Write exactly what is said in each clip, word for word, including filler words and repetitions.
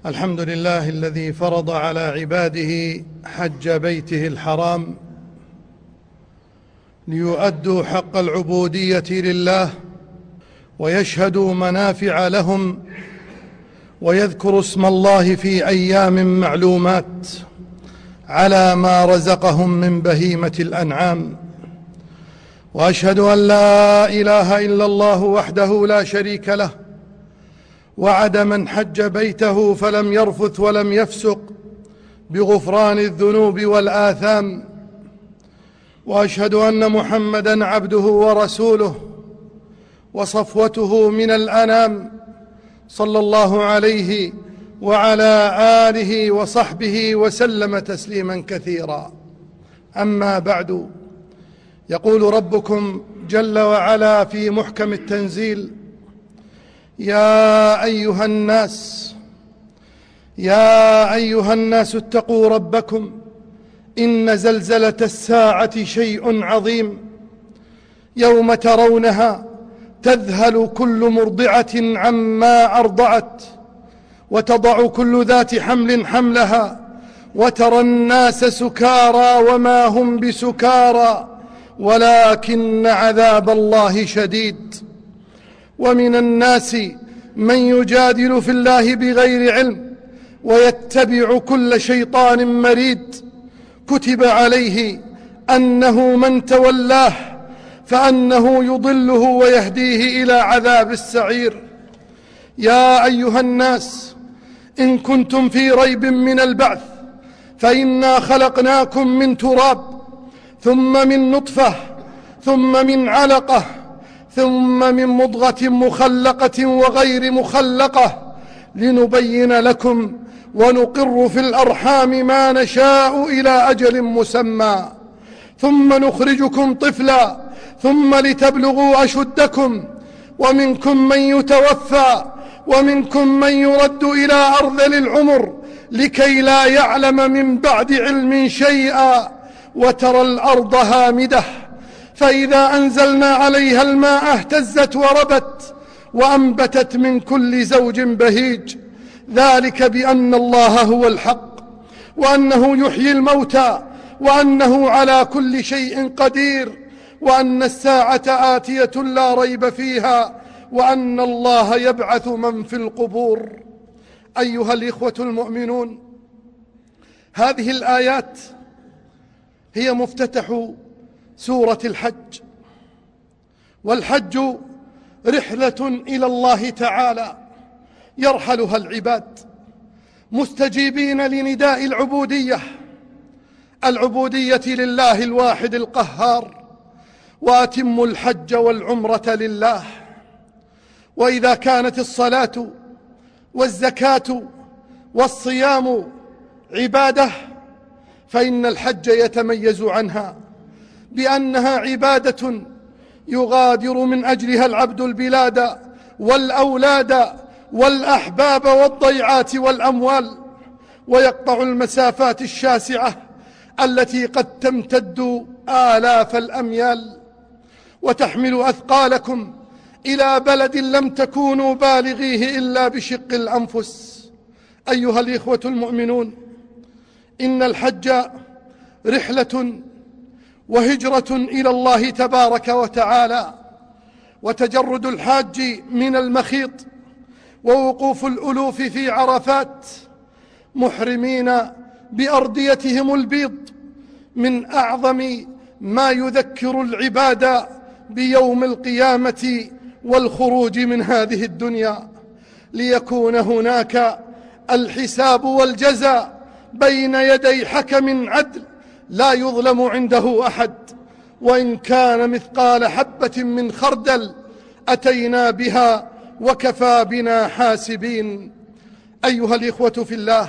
الحمد لله الذي فرض على عباده حج بيته الحرام ليؤدوا حق العبودية لله ويشهدوا منافع لهم ويذكروا اسم الله في أيام معلومات على ما رزقهم من بهيمة الأنعام. وأشهد أن لا إله إلا الله وحده لا شريك له وعد من حج بيته فلم يرفث ولم يفسق بغفران الذنوب والآثام. وأشهد أن محمدًا عبده ورسوله وصفوته من الأنام، صلى الله عليه وعلى آله وصحبه وسلم تسليمًا كثيرا. أما بعد، يقول ربكم جل وعلا في محكم التنزيل: يا أيها الناس يا أيها الناس اتقوا ربكم إن زلزلة الساعة شيء عظيم، يوم ترونها تذهل كل مرضعة عما أرضعت وتضع كل ذات حمل حملها وترى الناس سكارى وما هم بسكارى ولكن عذاب الله شديد. ومن الناس من يجادل في الله بغير علم ويتبع كل شيطان مريد، كتب عليه أنه من تولاه فأنه يضله ويهديه إلى عذاب السعير. يا أيها الناس إن كنتم في ريب من البعث فإنا خلقناكم من تراب ثم من نطفة ثم من علقة ثم من مضغة مخلقة وغير مخلقة لنبين لكم ونقر في الأرحام ما نشاء إلى أجل مسمى ثم نخرجكم طفلا ثم لتبلغوا أشدكم، ومنكم من يتوفى ومنكم من يرد إلى أرذل العمر لكي لا يعلم من بعد علم شيئا. وترى الأرض هامدة فإذا أنزلنا عليها الماء اهتزت وربت وأنبتت من كل زوج بهيج، ذلك بأن الله هو الحق وأنه يحيي الموتى وأنه على كل شيء قدير وأن الساعة آتية لا ريب فيها وأن الله يبعث من في القبور. أيها الإخوة المؤمنون، هذه الآيات هي مفتتح سورة الحج، والحج رحلة إلى الله تعالى يرحلها العباد مستجيبين لنداء العبودية العبودية لله الواحد القهار، وأتموا الحج والعمرة لله. وإذا كانت الصلاة والزكاة والصيام عبادة فإن الحج يتميز عنها بأنها عبادة يغادر من أجلها العبد البلاد والأولاد والأحباب والضيعات والأموال، ويقطع المسافات الشاسعة التي قد تمتد آلاف الأميال، وتحمل أثقالكم إلى بلد لم تكونوا بالغيه إلا بشق الأنفس. أيها الإخوة المؤمنون، إن الحج رحلة وهجرة إلى الله تبارك وتعالى، وتجرد الحاج من المخيط ووقوف الألوف في عرفات محرمين بأرديتهم البيض من أعظم ما يذكر العباد بيوم القيامة والخروج من هذه الدنيا، ليكون هناك الحساب والجزاء بين يدي حكم عدل لا يظلم عنده أحد، وإن كان مثقال حبة من خردل أتينا بها وكفى بنا حاسبين. أيها الإخوة في الله،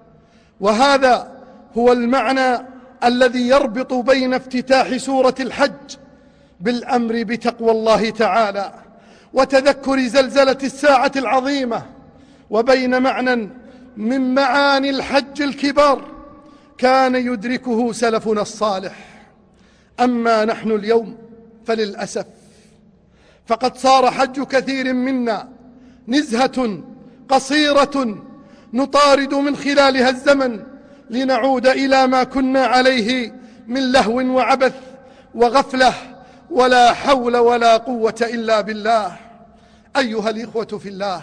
وهذا هو المعنى الذي يربط بين افتتاح سورة الحج بالأمر بتقوى الله تعالى وتذكر زلزلة الساعة العظيمة، وبين معنى من معاني الحج الكبار كان يدركه سلفنا الصالح. أما نحن اليوم فللأسف فقد صار حج كثير منا نزهة قصيرة نطارد من خلالها الزمن لنعود إلى ما كنا عليه من لهو وعبث وغفلة، ولا حول ولا قوة إلا بالله. أيها الإخوة في الله،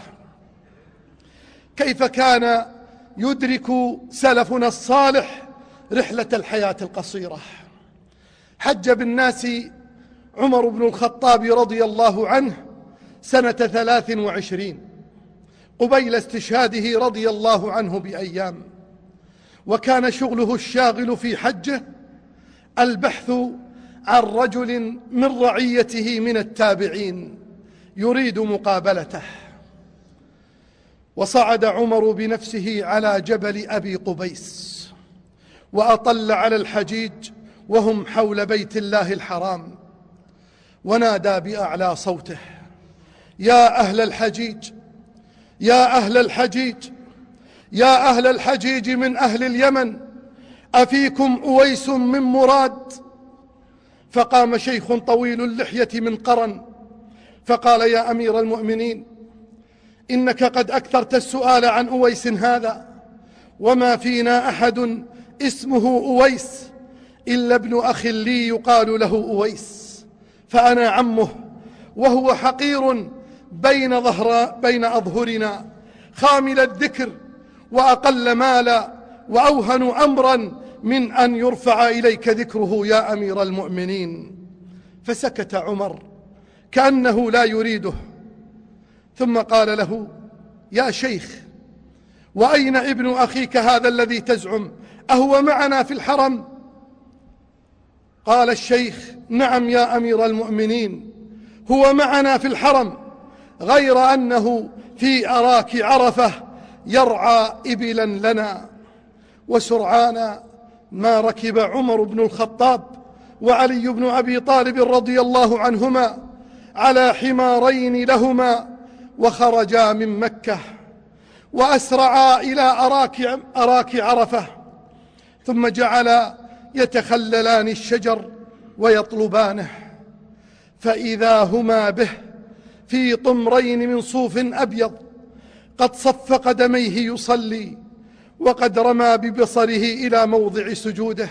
كيف كان يدرك سلفنا الصالح رحلة الحياة القصيرة؟ حج بالناس عمر بن الخطاب رضي الله عنه سنة ثلاث وعشرين قبيل استشهاده رضي الله عنه بأيام، وكان شغله الشاغل في حجه البحث عن رجل من رعيته من التابعين يريد مقابلته. وصعد عمر بنفسه على جبل أبي قبيس وأطل على الحجيج وهم حول بيت الله الحرام، ونادى بأعلى صوته: يا أهل الحجيج، يا أهل الحجيج، يا أهل الحجيج من أهل اليمن، أفيكم أويس من مراد؟ فقام شيخ طويل اللحية من قرن فقال: يا أمير المؤمنين، إنك قد أكثرت السؤال عن أويس هذا، وما فينا أحد اسمه أويس إلا ابن أخ لي يقال له أويس، فأنا عمه، وهو حقير بين, ظهر بين أظهرنا، خامل الذكر وأقل مالا وأوهن أمرا من أن يرفع إليك ذكره يا أمير المؤمنين. فسكت عمر كأنه لا يريده، ثم قال له: يا شيخ، وأين ابن أخيك هذا الذي تزعم؟ أهو معنا في الحرم؟ قال الشيخ: نعم يا أمير المؤمنين، هو معنا في الحرم، غير أنه في أراك عرفة يرعى إبلا لنا. وسرعان ما ركب عمر بن الخطاب وعلي بن أبي طالب رضي الله عنهما على حمارين لهما وخرجا من مكة وأسرعا إلى أراك, أراك عرفة، ثم جعلا يتخللان الشجر ويطلبانه، فإذا هما به في طمرين من صوف أبيض قد صف قدميه يصلي، وقد رمى ببصره إلى موضع سجوده،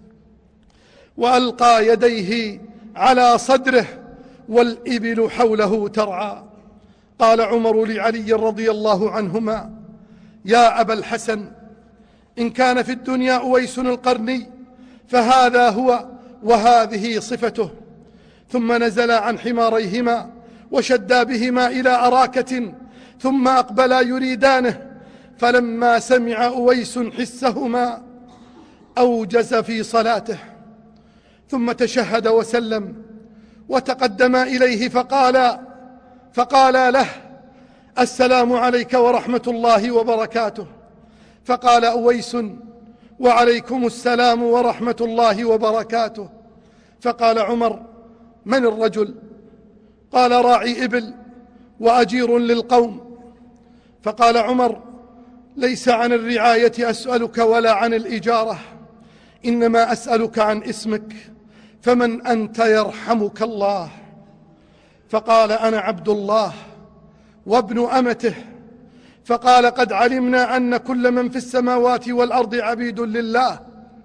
وألقى يديه على صدره والإبل حوله ترعى. قال عمر لعلي رضي الله عنهما: يا أبا الحسن، إن كان في الدنيا أويس القرني فهذا هو وهذه صفته. ثم نزل عن حماريهما وشدا بهما إلى أراكة، ثم أقبلا يريدانه، فلما سمع أويس حسهما أوجز في صلاته، ثم تشهد وسلم وتقدما إليه فقال فقال له: السلام عليك ورحمة الله وبركاته. فقال أويس: وعليكم السلام ورحمة الله وبركاته. فقال عمر: من الرجل؟ قال: راعي إبل وأجير للقوم. فقال عمر: ليس عن الرعاية أسألك ولا عن الإجارة، إنما أسألك عن اسمك، فمن أنت يرحمك الله؟ فقال: أنا عبد الله وابن أمته. فقال: قد علمنا أن كل من في السماوات والأرض عبيد لله،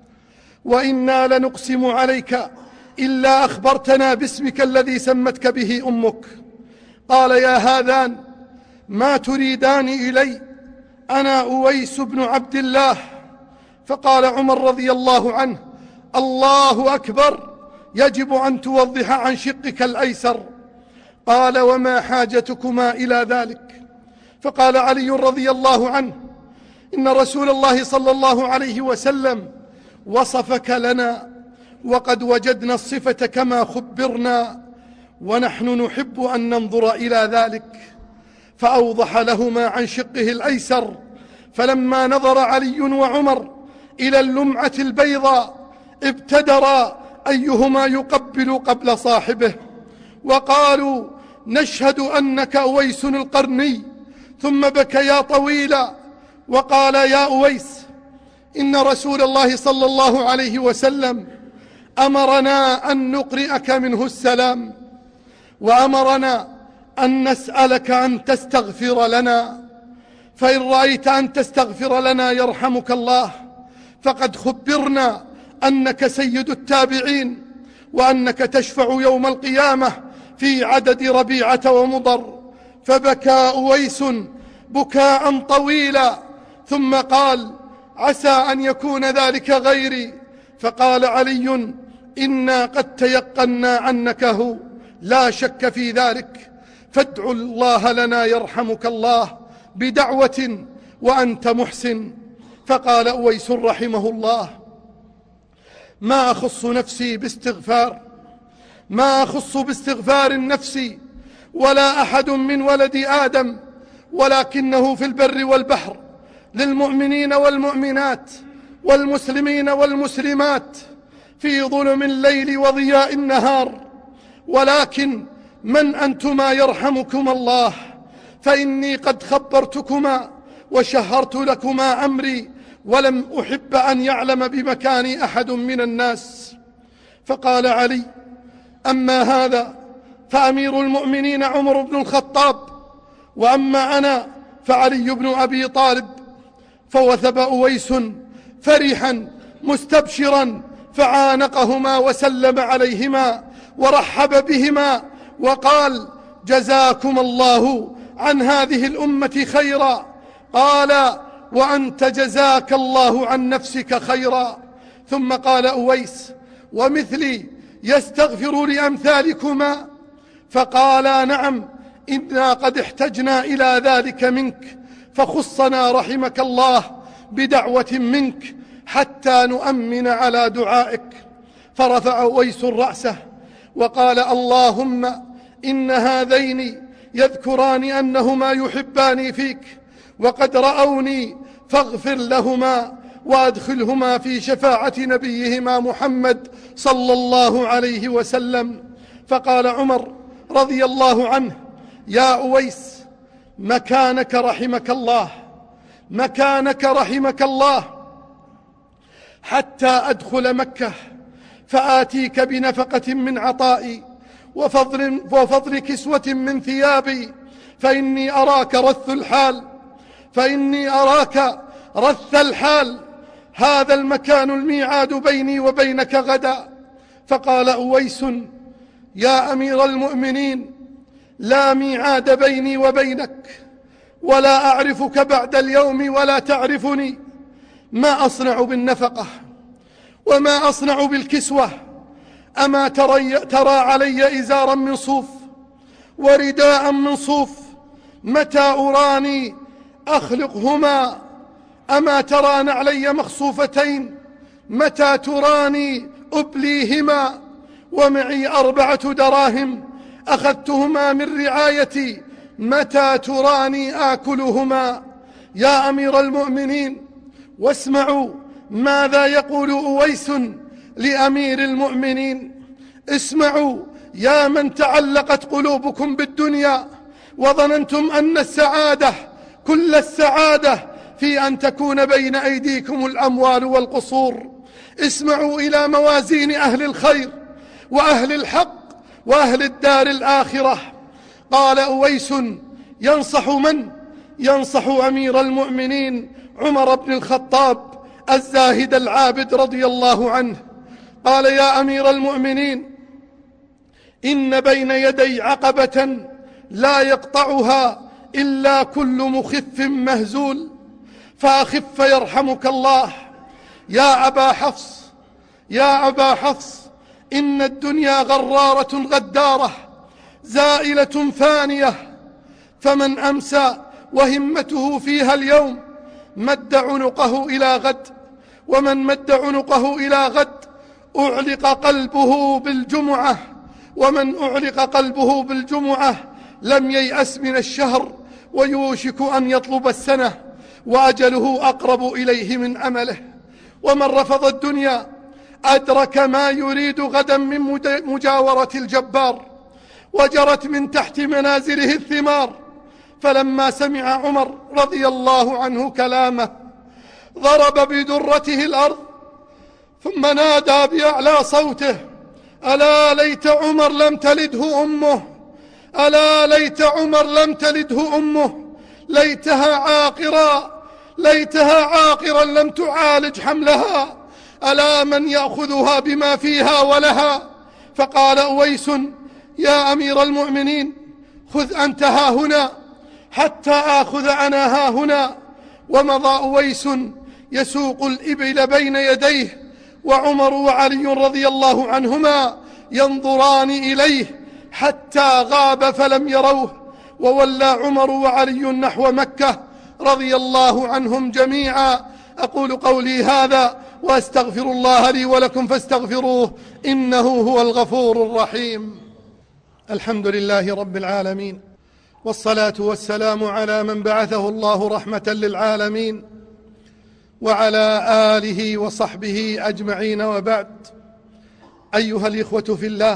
وإنا لنقسم عليك إلا أخبرتنا باسمك الذي سمتك به أمك. قال: يا هذان، ما تريدان إلي؟ أنا أويس بن عبد الله. فقال عمر رضي الله عنه: الله أكبر، يجب أن توضح عن شقك الأيسر. قال: وما حاجتكما إلى ذلك؟ فقال علي رضي الله عنه: إن رسول الله صلى الله عليه وسلم وصفك لنا، وقد وجدنا الصفة كما خبرنا، ونحن نحب أن ننظر إلى ذلك. فأوضح لهما عن شقه الأيسر. فلما نظر علي وعمر إلى اللمعة البيضاء ابتدرا أيهما يقبل قبل صاحبه، وقالوا: نشهد أنك أويس القرني. ثم بكيا طويلا وقال: يا أويس، إن رسول الله صلى الله عليه وسلم أمرنا أن نقرئك منه السلام، وأمرنا أن نسألك أن تستغفر لنا. فإن رأيت أن تستغفر لنا يرحمك الله فقد خبرنا أنك سيد التابعين، وأنك تشفع يوم القيامة في عدد ربيعة ومضر. فبكى أويس بكاء طويلا، ثم قال: عسى أن يكون ذلك غيري. فقال علي: إنا قد تيقنا عنكه، لا شك في ذلك، فادعوا الله لنا يرحمك الله بدعوة وأنت محسن. فقال أويس رحمه الله: ما أخص نفسي باستغفار ما أخص باستغفار النفس ولا أحد من ولد آدم، ولكنه في البر والبحر للمؤمنين والمؤمنات والمسلمين والمسلمات في ظلم الليل وضياء النهار. ولكن من أنتما يرحمكم الله، فإني قد خبرتكما وشهرت لكما أمري، ولم أحب أن يعلم بمكاني أحد من الناس. فقال علي: أما هذا فأمير المؤمنين عمر بن الخطاب، وأما أنا فعلي بن أبي طالب. فوثب أويس فرحا مستبشرا فعانقهما وسلم عليهما ورحب بهما وقال: جزاكم الله عن هذه الأمة خيرا. قال: وأنت جزاك الله عن نفسك خيرا. ثم قال أويس: ومثلي يستغفر لأمثالكما؟ فقالا: نعم، إنا قد احتجنا إلى ذلك منك، فخصنا رحمك الله بدعوة منك حتى نؤمن على دعائك. فرفع أويس رأسه وقال: اللهم إن هذين يذكران أنهما يحباني فيك، وقد رأوني، فاغفر لهما وأدخلهما في شفاعة نبيهما محمد صلى الله عليه وسلم. فقال عمر رضي الله عنه: يا أويس، مكانك رحمك الله، مكانك رحمك الله، حتى أدخل مكة فآتيك بنفقة من عطائي وفضل, وفضل كسوة من ثيابي، فإني أراك رث الحال فإني أراك رث الحال هذا المكان الميعاد بيني وبينك غدا. فقال أويس: يا أمير المؤمنين، لا ميعاد بيني وبينك، ولا أعرفك بعد اليوم ولا تعرفني. ما أصنع بالنفقة وما أصنع بالكسوة؟ أما ترى, ترى علي إزارا من صوف ورداء من صوف، متى أراني أخلقهما؟ أما ترى علي مخصوفتين، متى تراني أبليهما؟ ومعي أربعة دراهم أخذتهما من رعايتي، متى تراني آكلهما؟ يا أمير المؤمنين، واسمعوا ماذا يقول أويس لأمير المؤمنين. اسمعوا يا من تعلقت قلوبكم بالدنيا وظننتم أن السعادة كل السعادة في أن تكون بين أيديكم الأموال والقصور. اسمعوا إلى موازين أهل الخير وأهل الحق وأهل الدار الآخرة. قال أويس ينصح من؟ ينصح أمير المؤمنين عمر بن الخطاب الزاهد العابد رضي الله عنه. قال: يا أمير المؤمنين، إن بين يدي عقبة لا يقطعها إلا كل مخف مهزول، فأخف يرحمك الله. يا أبا حفص يا أبا حفص إن الدنيا غرارة غدارة زائلة فانية، فمن أمسى وهمته فيها اليوم مد عنقه إلى غد، ومن مد عنقه إلى غد أعلق قلبه بالجمعة، ومن أعلق قلبه بالجمعة لم ييأس من الشهر، ويوشك أن يطلب السنة، وأجله أقرب إليه من أمله. ومن رفض الدنيا أدرك ما يريد غدا من مجاورة الجبار، وجرت من تحت منازله الثمار. فلما سمع عمر رضي الله عنه كلامه ضرب بدرته الأرض، ثم نادى بأعلى صوته: ألا ليت عمر لم تلده أمه، ألا ليت عمر لم تلده أمه، ليتها عاقرا ليتها عاقرا لم تعالج حملها، ألا من يأخذها بما فيها ولها. فقال أويس: يا أمير المؤمنين، خذ أنت ها هنا حتى آخذ أنا ها هنا. ومضى أويس يسوق الإبل بين يديه، وعمر وعلي رضي الله عنهما ينظران إليه حتى غاب فلم يروه. وولى عمر وعلي نحو مكة رضي الله عنهم جميعا. أقول قولي هذا وأستغفر الله لي ولكم فاستغفروه إنه هو الغفور الرحيم. الحمد لله رب العالمين، والصلاة والسلام على من بعثه الله رحمة للعالمين، وعلى آله وصحبه أجمعين، وبعد. أيها الإخوة في الله،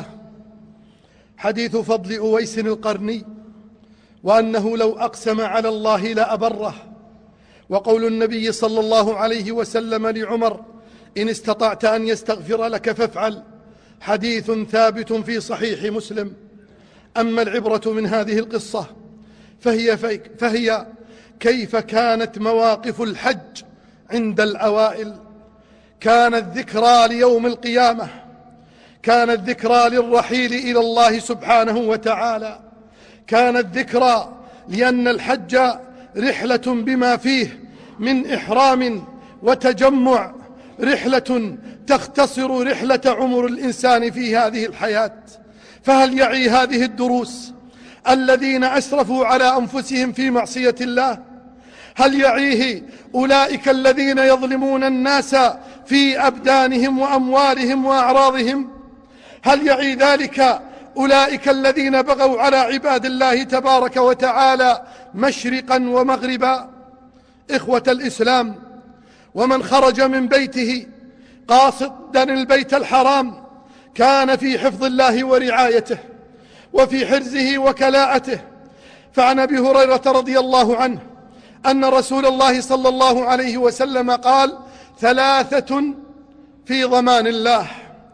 حديث فضل أويس القرني، وأنه لو أقسم على الله لأبره، وقول النبي صلى الله عليه وسلم لعمر: إن استطعت أن يستغفر لك فافعل، حديث ثابت في صحيح مسلم. أما العبرة من هذه القصة فهي, فهي كيف كانت مواقف الحج عند الأوائل. كانت ذكرى ليوم القيامة، كانت ذكرى للرحيل إلى الله سبحانه وتعالى، كانت ذكرى لأن الحج رحلة بما فيه من إحرام وتجمع، رحلة تختصر رحلة عمر الإنسان في هذه الحياة. فهل يعي هذه الدروس الذين أسرفوا على أنفسهم في معصية الله؟ هل يعيه أولئك الذين يظلمون الناس في أبدانهم وأموالهم وأعراضهم؟ هل يعي ذلك أولئك الذين بغوا على عباد الله تبارك وتعالى مشرقا ومغربا؟ إخوة الإسلام، ومن خرج من بيته قاصدا البيت الحرام كان في حفظ الله ورعايته وفي حرزه وكلاءته. فعن أبي هريرة رضي الله عنه أن رسول الله صلى الله عليه وسلم قال: ثلاثة في ضمان الله،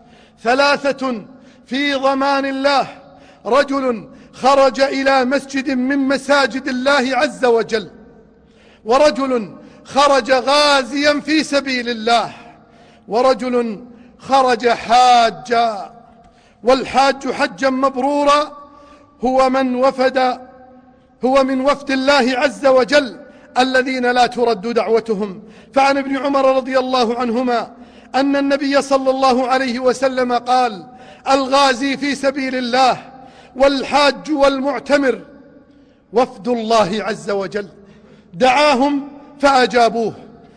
ثلاثة في ضمان الله: رجل خرج إلى مسجد من مساجد الله عز وجل، ورجل خرج غازيا في سبيل الله، ورجل خرج حاجا. والحاج حجا مبرورا هو من وفد هو من وفد الله عز وجل الذين لا ترد دعوتهم. فعن ابن عمر رضي الله عنهما أن النبي صلى الله عليه وسلم قال: الغازي في سبيل الله والحاج والمعتمر وفد الله عز وجل، دعاهم فأجابوه،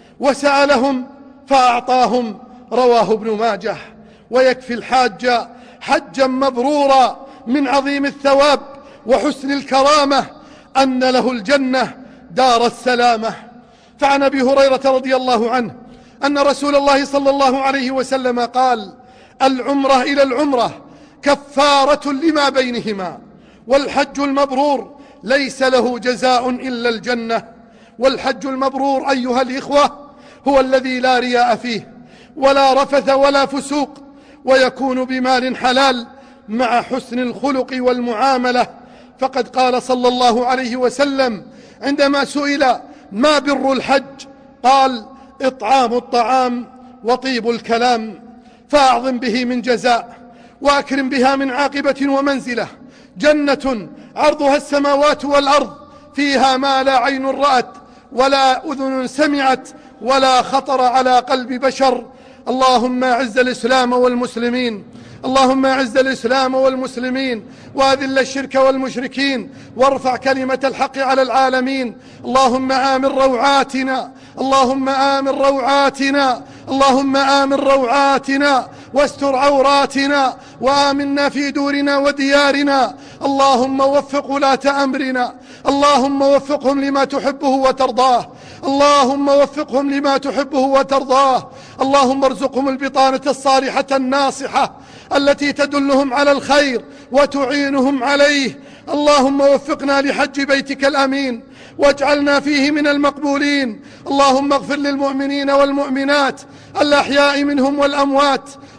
وسألهم فأعطاهم. رواه ابن ماجه. ويكفي الحاج حجا مبرورا من عظيم الثواب وحسن الكرامة أن له الجنة دار السلامة. فعن أبي هريرة رضي الله عنه أن رسول الله صلى الله عليه وسلم قال: العمرة إلى العمرة كفارة لما بينهما، والحج المبرور ليس له جزاء إلا الجنة. والحج المبرور أيها الإخوة هو الذي لا رياء فيه ولا رفث ولا فسوق، ويكون بمال حلال مع حسن الخلق والمعاملة. فقد قال صلى الله عليه وسلم عندما سئل: ما بر الحج؟ قال: إطعام الطعام وطيب الكلام. فأعظم به من جزاء، وأكرم بها من عاقبة ومنزلة. جنة عرضها السماوات والأرض، فيها ما لا عين رأت ولا أذن سمعت ولا خطر على قلب بشر. اللهم أعز الإسلام والمسلمين، اللهم أعز الإسلام والمسلمين، وأذل الشرك والمشركين، وارفع كلمة الحق على العالمين. اللهم آمن روعاتنا، اللهم آمن روعاتنا، اللهم آمن روعاتنا، واستر عوراتنا، وآمنا في دورنا وديارنا. اللهم وفق ولاة أمرنا، اللهم وفقهم لما تحبه وترضاه، اللهم وفقهم لما تحبه وترضاه. اللهم ارزقهم البطانة الصالحة الناصحة التي تدلهم على الخير وتعينهم عليه. اللهم وفقنا لحج بيتك الأمين، واجعلنا فيه من المقبولين. اللهم اغفر للمؤمنين والمؤمنات الأحياء منهم والأموات،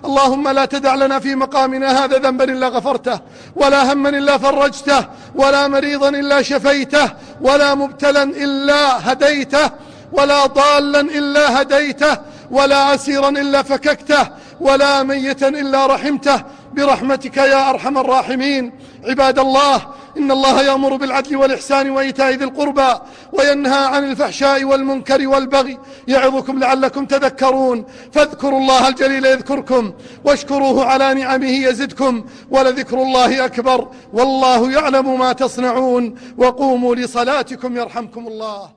اللهم لا تدع لنا في مقامنا هذا ذنبا إلا غفرته، ولا هما إلا فرجته، ولا مريضا إلا شفيته، ولا مبتلا إلا هديته، ولا ضالا إلا هديته، ولا عسيرا إلا فككته، ولا ميتا إلا رحمته، برحمتك يا أرحم الراحمين. عباد الله، إن الله يأمر بالعدل والإحسان وإيتاء ذي القربى وينهى عن الفحشاء والمنكر والبغي يعظكم لعلكم تذكرون. فاذكروا الله الجليل يذكركم، واشكروه على نعمه يزدكم، ولذكر الله أكبر، والله يعلم ما تصنعون. وقوموا لصلاتكم يرحمكم الله.